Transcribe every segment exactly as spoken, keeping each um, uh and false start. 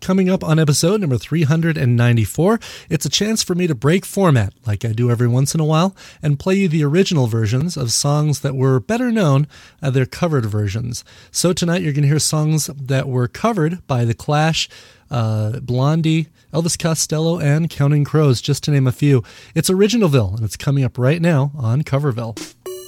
Coming up on episode number three hundred ninety-four, it's a chance for me to break format, like I do every once in a while, and play you the original versions of songs that were better known as their covered versions. So tonight you're going to hear songs that were covered by The Clash, uh, Blondie, Elvis Costello, and Counting Crows, just to name a few. It's Originalville, and it's coming up right now on Coverville.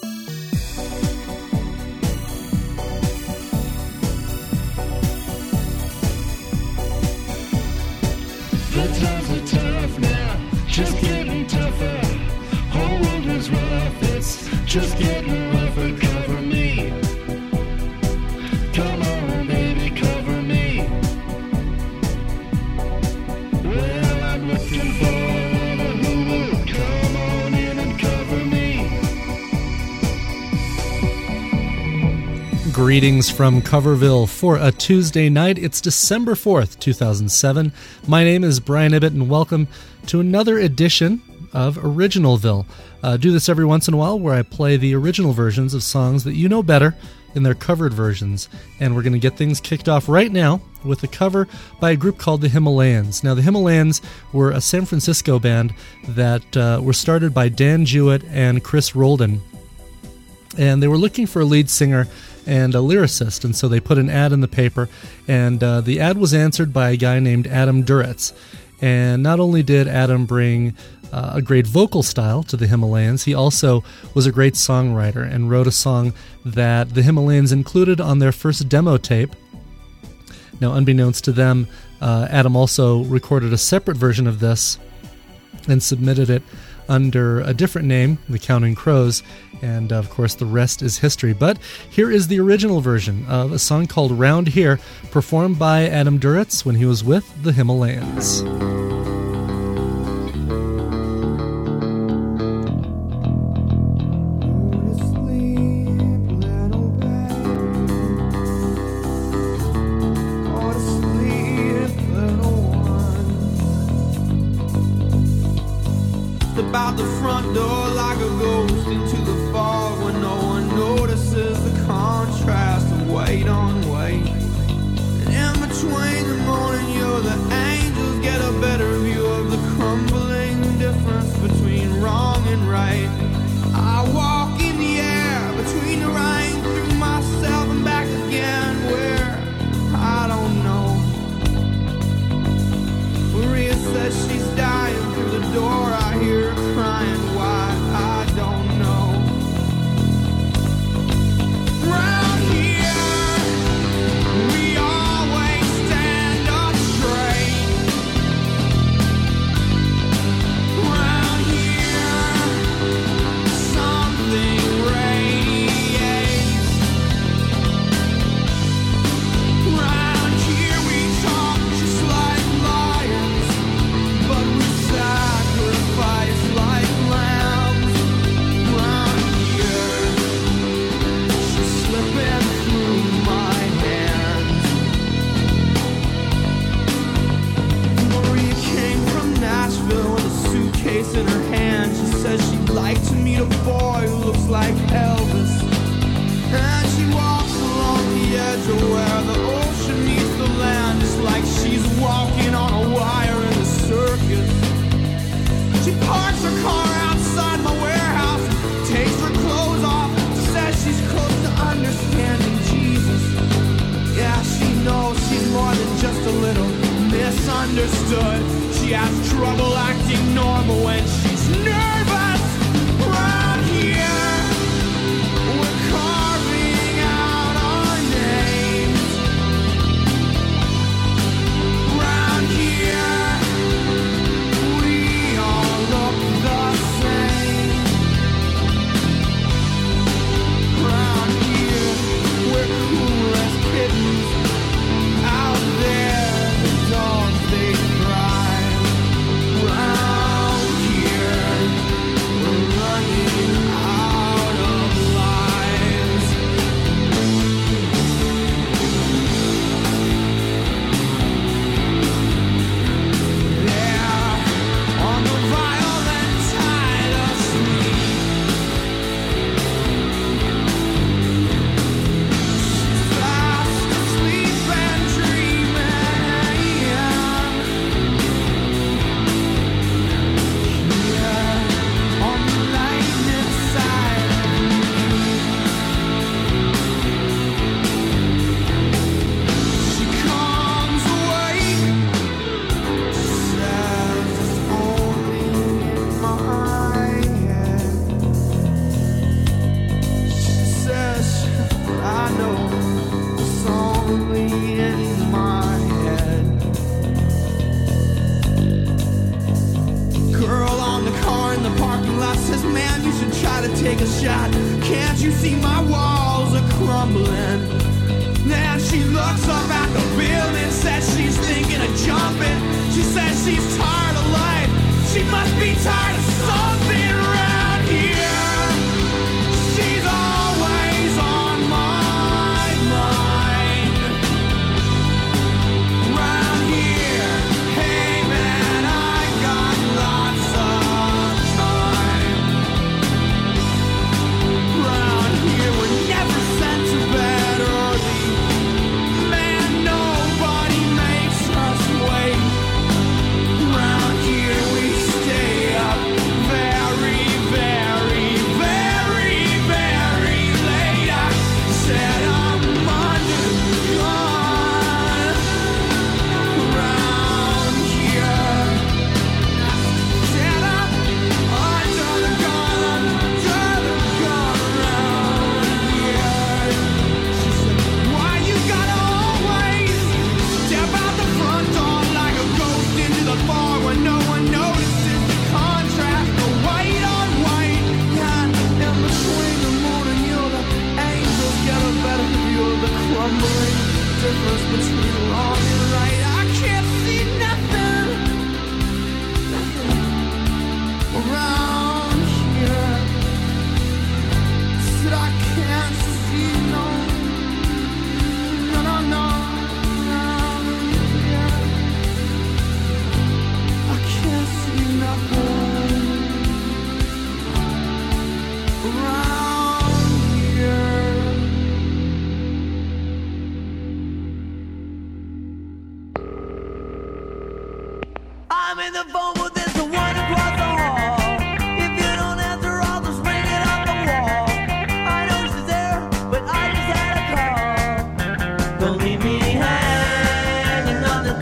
The times are tough now, just getting tougher. Whole world is rough, it's just getting rougher. Cover me, come on baby, cover me. Well, I'm looking for a who will come on in and cover me. Greetings from Coverville for a Tuesday night. It's December fourth, two thousand seven. My name is Brian Ibbett, and welcome to another edition of Originalville. Uh, do this every once in a while where I play the original versions of songs that you know better than their covered versions. And we're going to get things kicked off right now with a cover by a group called the Himalayans. Now, the Himalayans were a San Francisco band that uh, were started by Dan Jewett and Chris Roldan. And they were looking for a lead singer and a lyricist, and so they put an ad in the paper, and uh, the ad was answered by a guy named Adam Duritz. And not only did Adam bring uh, a great vocal style to the Himalayans, he also was a great songwriter and wrote a song that the Himalayans included on their first demo tape. Now, unbeknownst to them, uh, Adam also recorded a separate version of this and submitted it under a different name, the Counting Crows, and of course the rest is history. But here is the original version of a song called Round Here, performed by Adam Duritz when he was with the Himalayans. About the front door like a ghost into the fog when no one notices the contrast of weight on weight. And in between the morning, you're the angels get a better view of the crumbling difference between wrong and right. I walk in the air between the rain, through myself and back again, where I don't know. Maria says she's dying through the door. I hear her crying, why, I don't know. Round here, we always stand up straight. Round here, something radiates. Round here we talk just like lions, but we sacrifice like lambs. Round here, she's slipping through my hands. Maria came from Nashville with a suitcase in her hand. She says she'd like to meet a boy who looks like Elvis. And she walks along the edge of where the ocean meets the land, just like she's walking on a wire in the circus. She parks her car outside my warehouse, takes her clothes off, says she's close to understanding Jesus. Yeah, she knows she's more than just a little misunderstood. She has trouble acting normal when she's nervous. Round here, we're carving out our names. Round here, we all look the same. Round here, we're cool as kittens. Out there, the dogs they thrive. Round here. she's tired of life. She must be tired of something around here. She's always on my mind. Round here, hey man, I got lots of time. Round here, we're never sent to bed early. Man, nobody makes us wait. Round here, we stay up very, very, very, very late. I said I'm under gun. Round here, said I'm under the gun, under the gun. Round here, she said, why you gotta always step out the front door like a ghost into the bar when no one notices the contrast, the white on white. Yeah, in between the moon and you, the angels get a better view of the crumbling difference between wrong and right. I can't see nothing, nothing around here. Said I can't see no, no, no, no, around here. I can't see nothing around here. I'm in the phone with this the one across the hall. If you don't answer, I'll just ring it off the wall. I know she's there, but I just had a call. Don't leave me hanging on the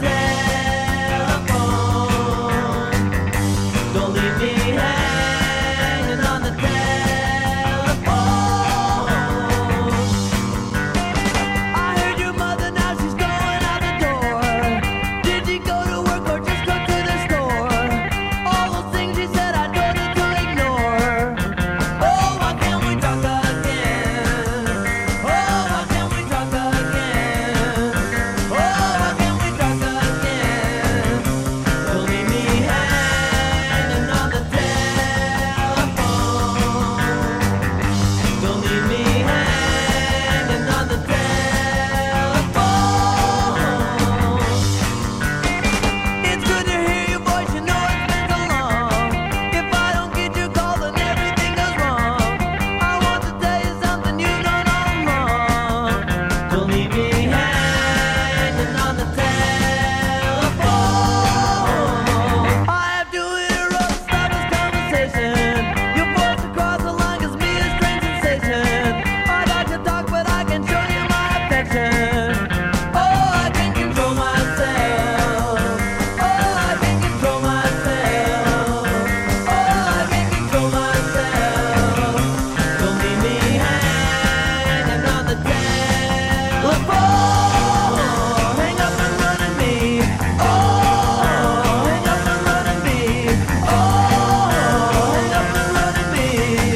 telephone. Don't leave me hanging on the telephone. I heard your mother, now she's going out the door. Did she go to work or just go to the store? All those things she said I told her to ignore. Oh, why can't we talk again? Oh, why can't we talk again? Oh, why can't we talk again? Don't leave me hanging on the telephone. Don't leave me hanging on the telephone. It's good to hear your voice, you know it's been so long. If I don't get your call, then everything goes wrong. I want to tell you something you've known all along. Don't leave me hanging on the telephone. I have to interrupt, stop this conversation. Your voice across the line gives me a strange sensation. I'd like to talk, but I can show you my affection. Oh, I can control myself. Oh, I can control myself. Oh, I can control myself. Don't leave me hanging on the telephone. Hang up and run at me. Oh, hang up and run at me. Oh, hang up and run at me.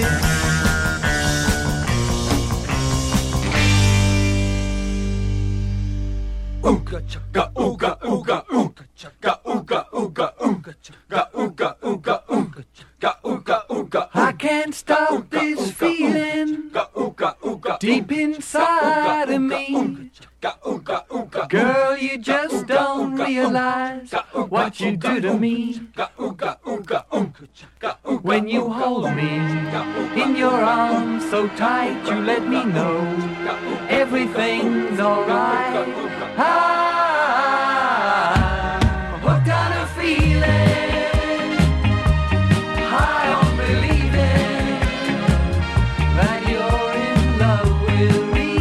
Ooga chaka ooga ooga ooga chaka ooga ooga ooga chaka ooga ooga ooga chaka ooga ooga. I can't stop this feeling deep inside of me. Girl, you just don't realize what you do to me. When you hold me in your arms so tight, you let me know everything's alright. Ah, what kind of feeling? High on believing that you're in love with me.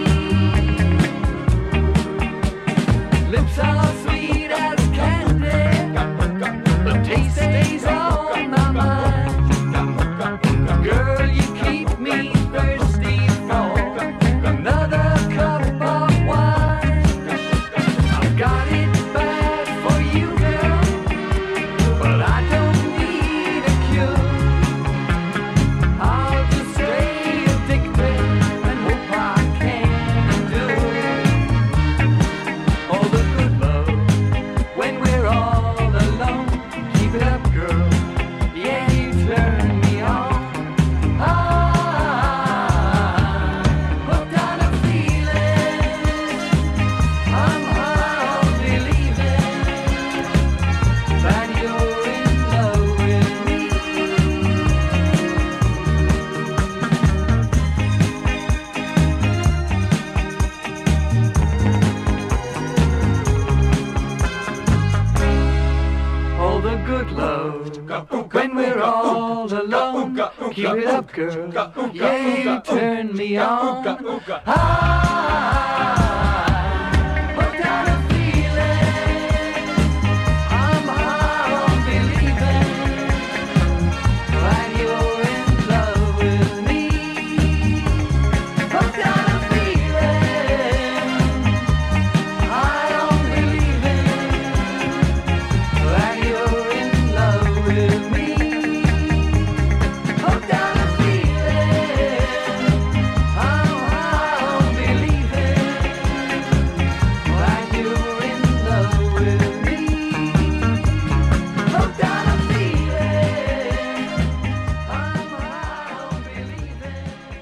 Lips are sweet as candy, the taste stays on my mind. Girl, you keep me thirsty for another cup of wine. I've got it bad for you, girl, but I don't need a cure. I'll just stay addicted and hope I can endure all the good love Keep it up, girl. Yeah, you turn me on. Ah, hooked on a feeling. I'm high on believing that you're in love with me. Hooked on a feeling. High on believing that you're in love with me. Hooked on a feeling. I'm high on believing that you're in love with me. Hooked on a feeling. I'm high on believing.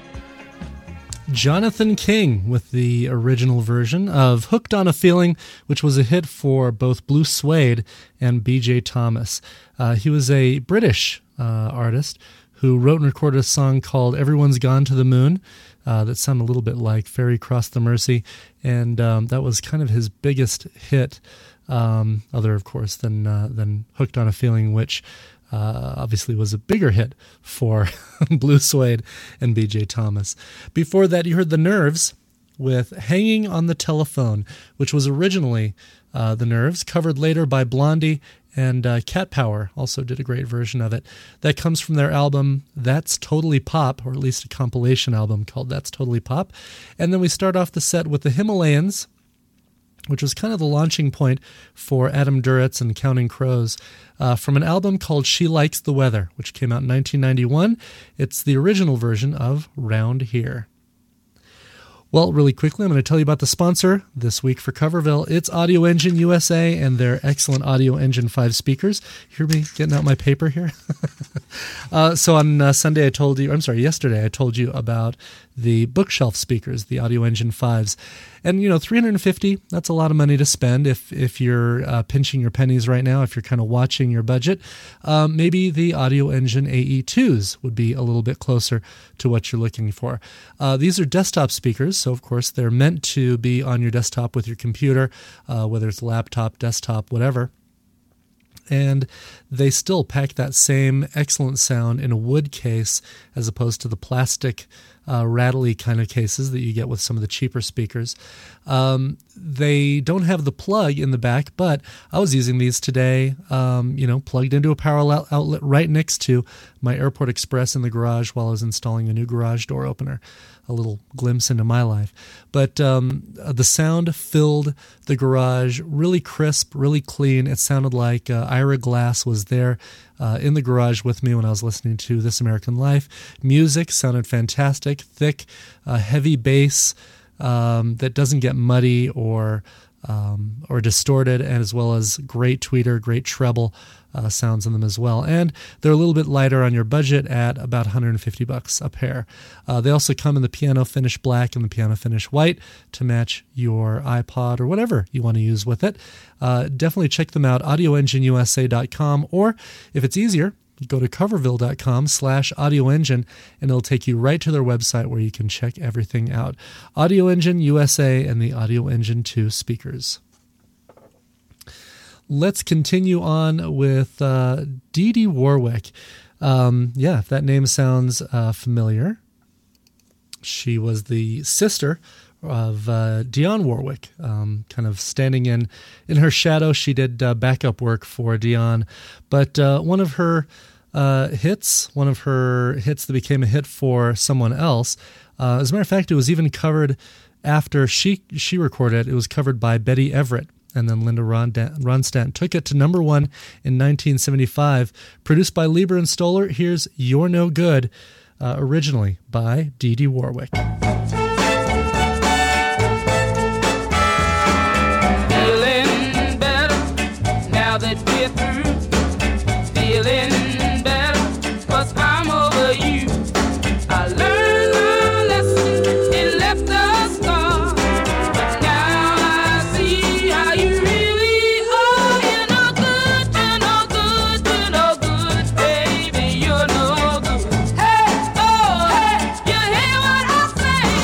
Jonathan King with the original version of Hooked on a Feeling, which was a hit for both Blue Suede and B J Thomas. Uh, he was a British uh, artist who wrote and recorded a song called Everyone's Gone to the Moon uh, that sounded a little bit like Ferry Cross the Mersey, and um, that was kind of his biggest hit, um, other, of course, than, uh, than Hooked on a Feeling, which Uh, obviously was a bigger hit for Blue Suede and B J Thomas. Before that, you heard The Nerves with Hanging on the Telephone, which was originally uh, The Nerves, covered later by Blondie, and uh, Cat Power also did a great version of it. That comes from their album That's Totally Pop, or at least a compilation album called That's Totally Pop. And then we start off the set with the Himalayans, which was kind of the launching point for Adam Duritz and Counting Crows, uh, from an album called She Likes the Weather, which came out in nineteen ninety-one. It's the original version of Round Here. Well, really quickly, I'm going to tell you about the sponsor this week for Coverville. It's Audio Engine U S A and their excellent Audio Engine five speakers. Hear me getting out my paper here? uh, so on uh, Sunday, I told you, I'm sorry, yesterday, I told you about the bookshelf speakers, the Audio Engine fives. And, you know, three hundred fifty dollars, that's a lot of money to spend if if you're uh, pinching your pennies right now, if you're kind of watching your budget. Um, maybe the Audio Engine A E twos would be a little bit closer to what you're looking for. Uh, these are desktop speakers, so of course they're meant to be on your desktop with your computer, uh, whether it's laptop, desktop, whatever. And they still pack that same excellent sound in a wood case as opposed to the plastic uh, rattly kind of cases that you get with some of the cheaper speakers. Um, they don't have the plug in the back, but I was using these today, um, you know, plugged into a power outlet right next to my Airport Express in the garage while I was installing a new garage door opener. A little glimpse into my life. But um, the sound filled the garage, really crisp, really clean. It sounded like uh, Ira Glass was there uh, in the garage with me when I was listening to This American Life. Music sounded fantastic, thick, uh, heavy bass um, that doesn't get muddy or um, or distorted, and as well as great tweeter, great treble uh, sounds in them as well. And they're a little bit lighter on your budget at about one hundred fifty bucks a pair. Uh, they also come in the piano finish black and the piano finish white to match your iPod or whatever you want to use with it. Uh, definitely check them out, audio engine U S A dot com, or if it's easier, go to coverville.com slash audio engine, and it'll take you right to their website where you can check everything out. Audio Engine U S A and the Audio Engine two speakers. Let's continue on with uh, Dee Dee Warwick. Um, yeah, if that name sounds uh, familiar, she was the sister of uh, Dionne Warwick, um, kind of standing in, in her shadow. She did uh, backup work for Dionne, but uh, one of her uh, hits, one of her hits that became a hit for someone else, uh, as a matter of fact, it was even covered after she she recorded it. It was covered by Betty Everett, and then Linda Ronstadt took it to number one in nineteen seventy-five. Produced by Lieber and Stoller, here's You're No Good, uh, originally by Dee Dee Warwick. Feeling better now that we're through. Feeling better 'cause I'm over you. I learned my lesson, it left a scar. But now I see how you really are. You're no good, you're no good, you're no good, baby, you're no good. Hey, oh, hey, you hear what I say?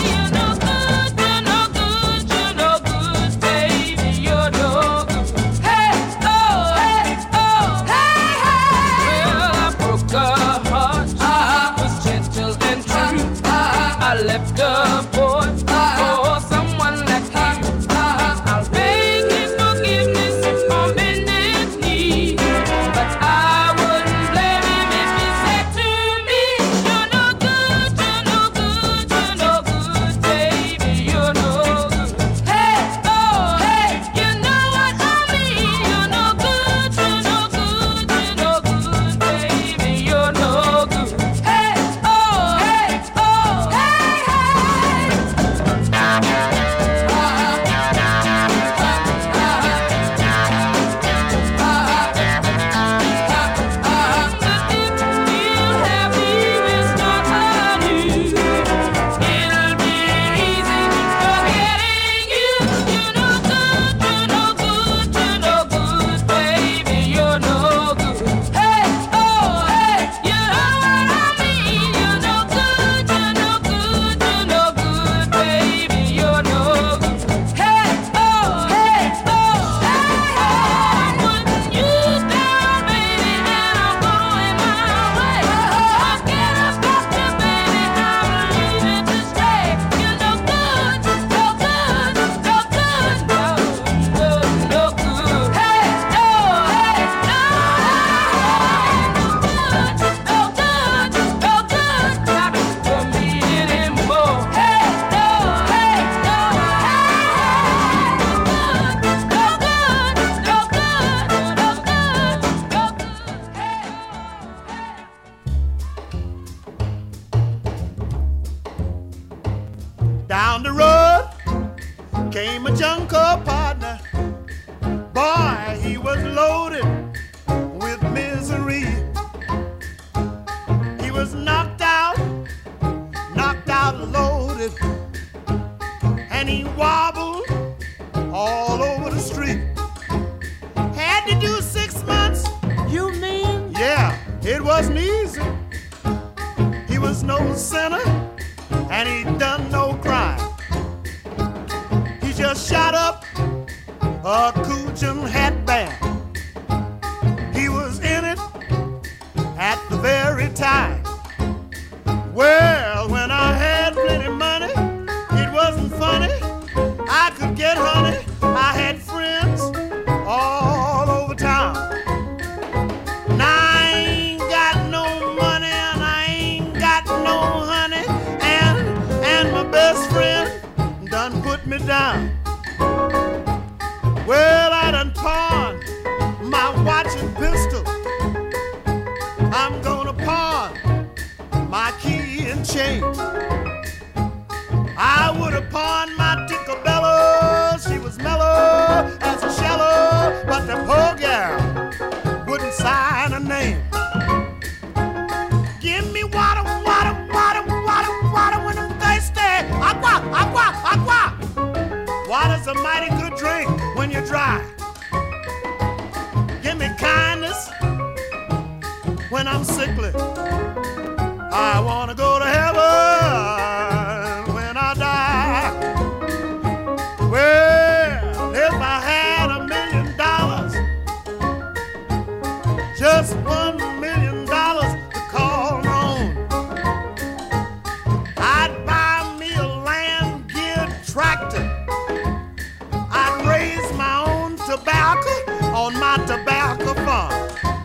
a Cajun hat band. He was in it at the very time. Well, when I had plenty money, it wasn't funny. I could get honey. I had friends all over town. Now I ain't got no money and I ain't got no honey, and and my best friend done put me down. Well, I done pawned my watch and pistol. I'm gonna pawn my key and chain. I would have pawned my Ticcabella. She was mellow as a shallow, but the poor gal wouldn't sign her name. Give me water, water, water, water, water when I'm thirsty. Aqua, aqua, aqua. Water's a mighty good drink when you're dry. Give me kindness when I'm sickly. I wanna go to heaven when I die. Well, if I had a million dollars, just one million dollars to call my own, I'd buy me a land-geared tractor. I'd raise my own tobacco on my tobacco farm.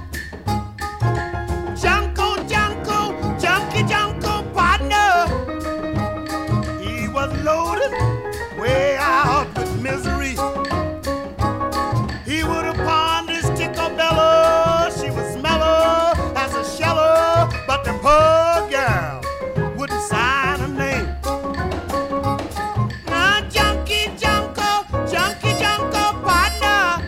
Junko, Junko, Junky Junko partner. He was loaded way out with misery. He would have pawned his Ticcabella. She was mellow as a shallow, but the poor girl wouldn't sign her name. Now, Junky Junko, Junky Junko partner.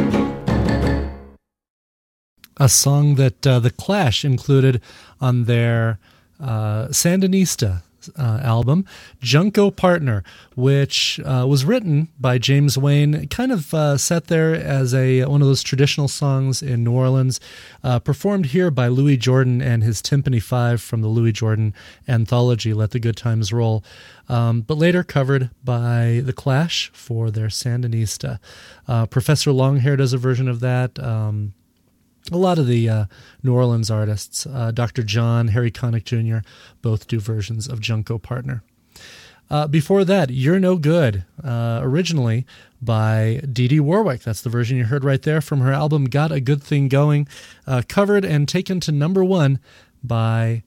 A song that uh, The Clash included on their uh, Sandinista uh, album, Junko Partner, which uh, was written by James Wayne, kind of uh, set there as a one of those traditional songs in New Orleans, uh, performed here by Louis Jordan and his Timpani Five from the Louis Jordan anthology, Let the Good Times Roll, um, but later covered by The Clash for their Sandinista. Uh, Professor Longhair does a version of that. Um, A lot of the uh, New Orleans artists, uh, Doctor John, Harry Connick Junior, both do versions of Junko Partner. Uh, before that, You're No Good, uh, originally by Dee Dee Warwick. That's the version you heard right there from her album Got a Good Thing Going, uh, covered and taken to number one by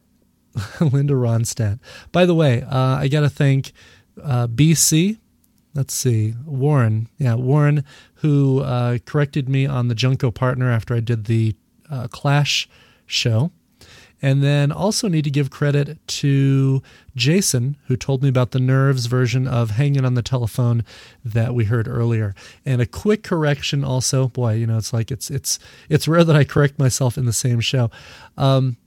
Linda Ronstadt. By the way, uh, I got to thank uh, B C, let's see, Warren, yeah, Warren, who uh, corrected me on the Junko Partner after I did the uh, Clash show. And then also need to give credit to Jason, who told me about the Nerves version of Hanging on the Telephone that we heard earlier. And a quick correction also, boy, you know, it's like it's it's it's rare that I correct myself in the same show. Um,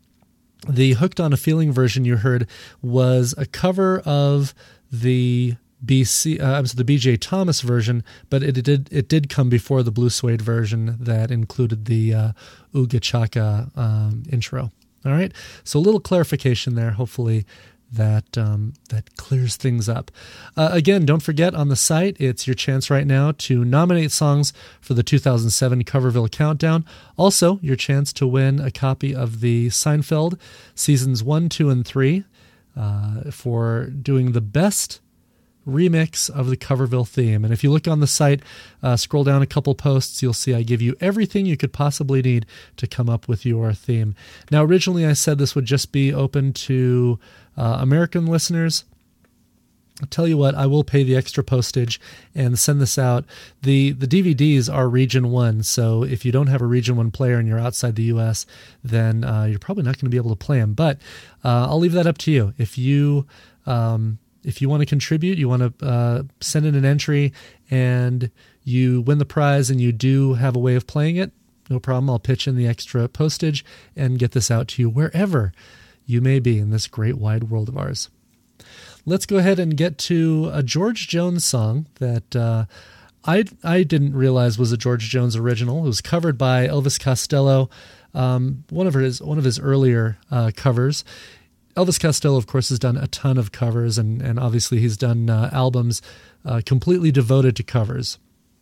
the Hooked on a Feeling version you heard was a cover of the B C, uh, the B J Thomas version, but it did it did come before the Blue Suede version that included the uh, Ooga Chaka um, intro. All right, so a little clarification there. Hopefully that um, that clears things up. Uh, again, don't forget on the site, it's your chance right now to nominate songs for the two thousand seven Coverville Countdown. Also, your chance to win a copy of the Seinfeld seasons one, two, and three uh, for doing the best remix of the Coverville theme. And if you look on the site, uh, scroll down a couple posts, you'll see I give you everything you could possibly need to come up with your theme. Now, originally I said this would just be open to uh, American listeners. I'll tell you what, I will pay the extra postage and send this out. The the D V Ds are Region one, so if you don't have a Region one player and you're outside the U S, then uh, you're probably not going to be able to play them. But uh, I'll leave that up to you. If you... Um, If you want to contribute, you want to uh, send in an entry, and you win the prize and you do have a way of playing it, no problem. I'll pitch in the extra postage and get this out to you wherever you may be in this great wide world of ours. Let's go ahead and get to a George Jones song that uh, I I didn't realize was a George Jones original. It was covered by Elvis Costello, um, one of his one of his earlier uh, covers. Elvis Costello, of course, has done a ton of covers, and, and obviously he's done uh, albums uh, completely devoted to covers.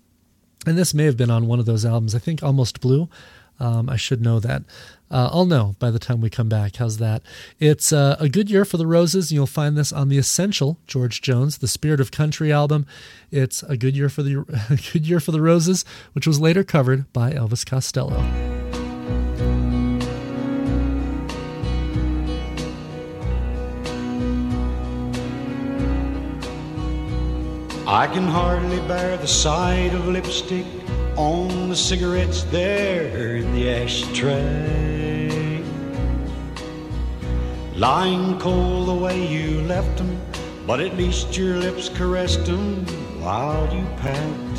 And this may have been on one of those albums. I think Almost Blue. Um, I should know that. Uh, I'll know by the time we come back. How's that? It's uh, a good year for the Roses, and you'll find this on the Essential George Jones, the Spirit of Country album. It's a good year for the a good year for the Roses, which was later covered by Elvis Costello. I can hardly bear the sight of lipstick on the cigarettes there in the ashtray, lying cold the way you left them, but at least your lips caressed them while you packed.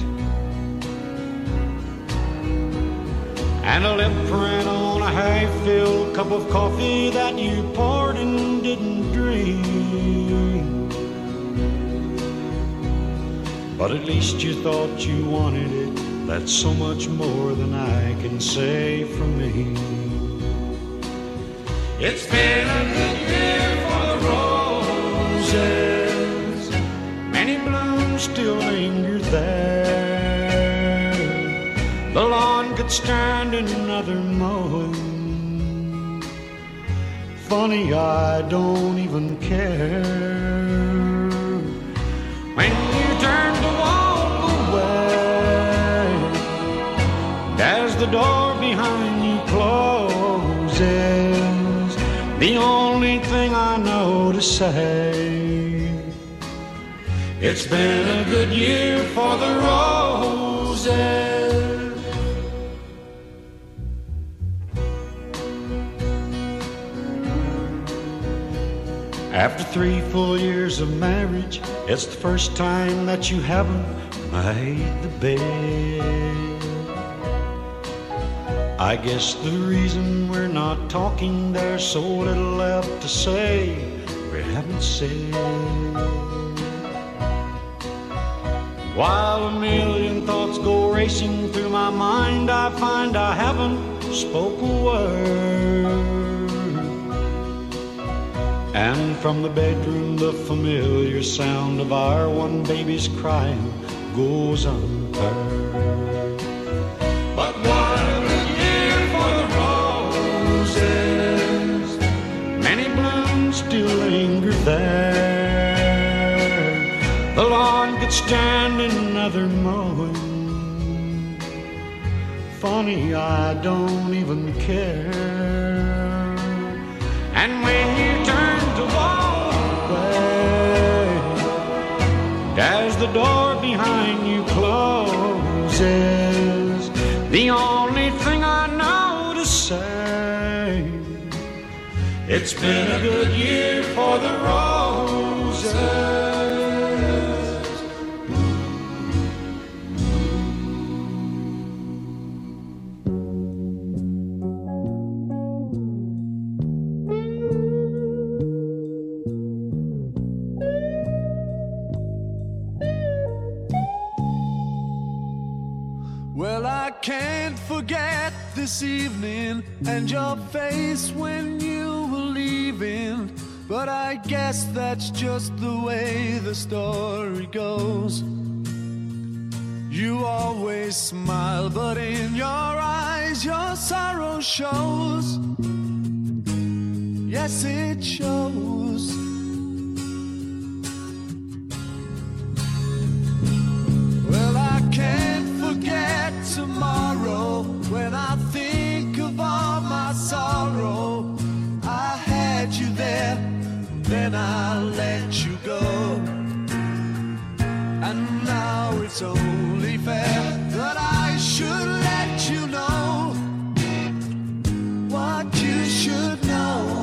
And a lip print on a half-filled cup of coffee that you poured and didn't drink. But at least you thought you wanted it. That's so much more than I can say for me. It's been a good year for the roses. Many blooms still linger there. The lawn could stand another mowing. Funny, I don't even care. When you turn to walk away, as the door behind you closes, the only thing I know to say, it's been a good year for the roses. After three full years of marriage, it's the first time that you haven't made the bed. I guess the reason we're not talking, there's so little left to say we haven't said. While a million thoughts go racing through my mind, I find I haven't spoke a word. And from the bedroom, the familiar sound of our one baby's crying goes unheard. But what a good year for the roses. Many blooms still linger there. The lawn could stand another mowing. Funny, I don't even care. And when you turn to walk away, as the door behind you closes, the only thing I know to say, it's been a good year for the roses. Well, I can't forget this evening and your face when you were leaving, but I guess that's just the way the story goes. You always smile, but in your eyes your sorrow shows. Yes, it shows. Well, I can't forget tomorrow when I think of all my sorrow. I had you there, then I let you go, and now it's only fair that I should let you know what you should know.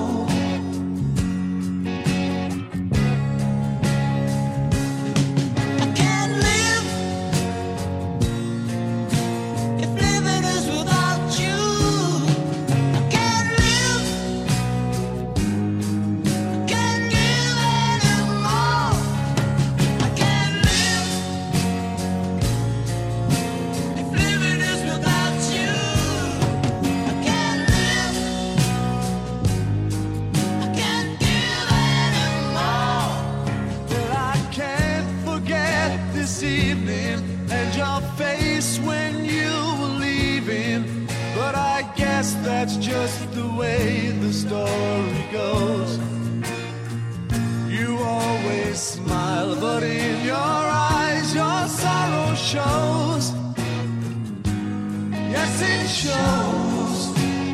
guess that's just the way the story goes. You always smile, but in your eyes your sorrow shows. Yes, it shows.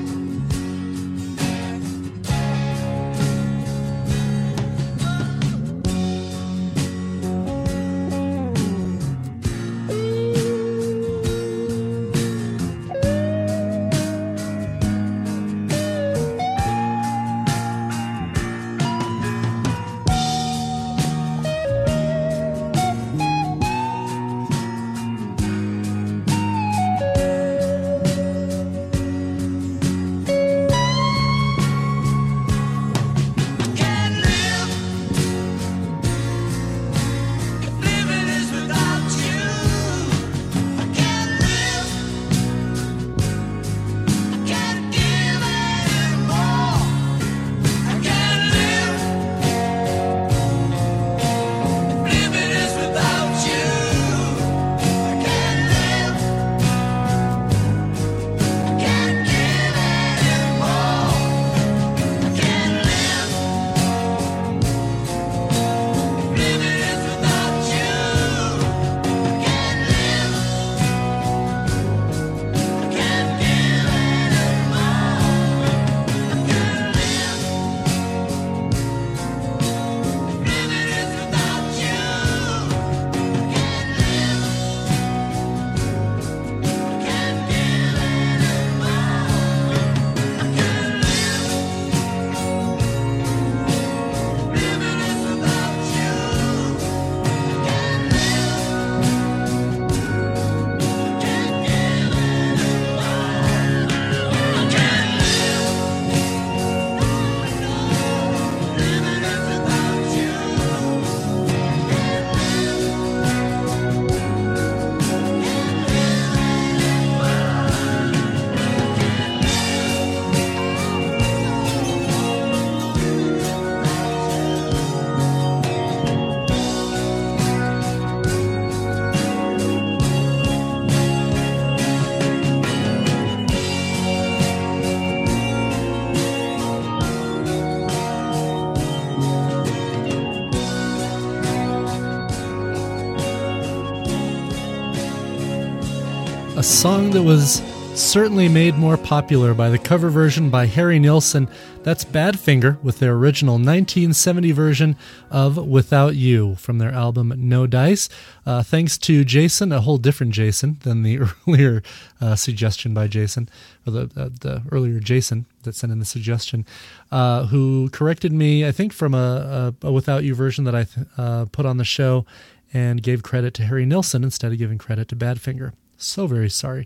A song that was certainly made more popular by the cover version by Harry Nilsson. That's Badfinger with their original nineteen seventy version of Without You from their album No Dice. Uh, thanks to Jason, a whole different Jason than the earlier uh, suggestion by Jason, or the, uh, the earlier Jason that sent in the suggestion, uh, who corrected me, I think, from a, a, a Without You version that I th- uh, put on the show and gave credit to Harry Nilsson instead of giving credit to Badfinger. So very sorry.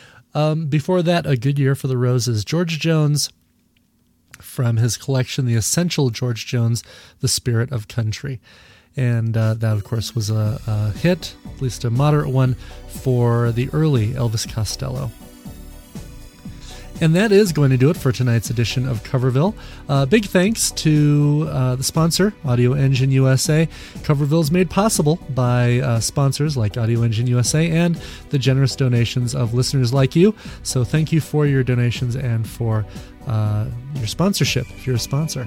Um, before that, A Good Year for the Roses. George Jones, from his collection, The Essential George Jones, The Spirit of Country. And uh, that, of course, was a, a hit, at least a moderate one, for the early Elvis Costello. And that is going to do it for tonight's edition of Coverville. Uh, big thanks to uh, the sponsor, Audio Engine U S A. Coverville is made possible by uh, sponsors like Audio Engine U S A and the generous donations of listeners like you. So thank you for your donations and for uh, your sponsorship, if you're a sponsor.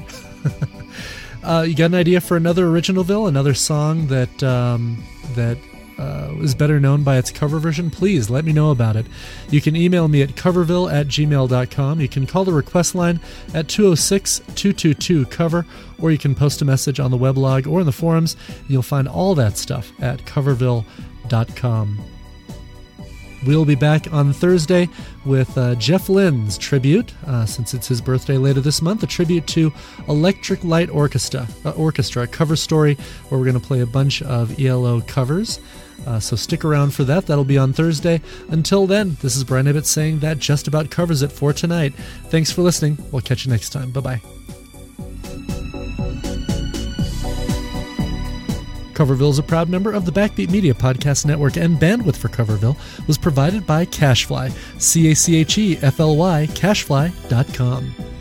uh, you got an idea for another Originalville, another song that um, that Uh, is better known by its cover version? Please let me know about it. You can email me at coverville at gmail dot com. You can call the request line at two oh six, two two two, cover, or you can post a message on the weblog or in the forums. You'll find all that stuff at coverville dot com. We'll be back on Thursday with uh, Jeff Lynne's tribute, uh, since it's his birthday later this month, a tribute to Electric Light Orchestra, uh, Orchestra, a cover story where we're going to play a bunch of E L O covers. Uh, so stick around for that. That'll be on Thursday. Until then, this is Brian Ibbett saying that just about covers it for tonight. Thanks for listening. We'll catch you next time. Bye-bye. Coverville is a proud member of the Backbeat Media Podcast Network, and bandwidth for Coverville was provided by CacheFly, C A C H E F L Y, cachefly dot com.